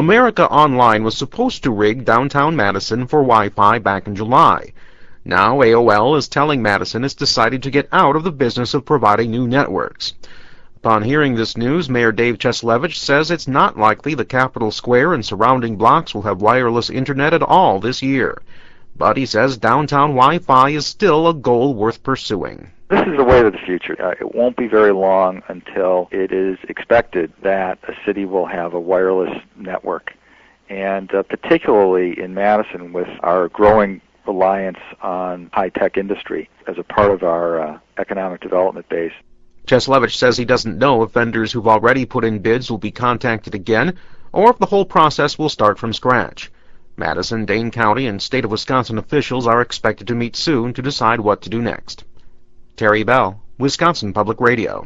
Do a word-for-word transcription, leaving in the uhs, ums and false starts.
America Online was supposed to rig downtown Madison for Wi-Fi back in July. Now A O L is telling Madison it's decided to get out of the business of providing new networks. Upon hearing this news, Mayor Dave Cheslevich says it's not likely the Capitol Square and surrounding blocks will have wireless internet at all this year. But he says downtown Wi-Fi is still a goal worth pursuing. This is the way of the future. Uh, it won't be very long until it is expected that a city will have a wireless network. And uh, particularly in Madison, with our growing reliance on high-tech industry as a part of our uh, economic development base. Cheslevich says he doesn't know if vendors who've already put in bids will be contacted again, or if the whole process will start from scratch. Madison, Dane County, and state of Wisconsin officials are expected to meet soon to decide what to do next. Terry Bell, Wisconsin Public Radio.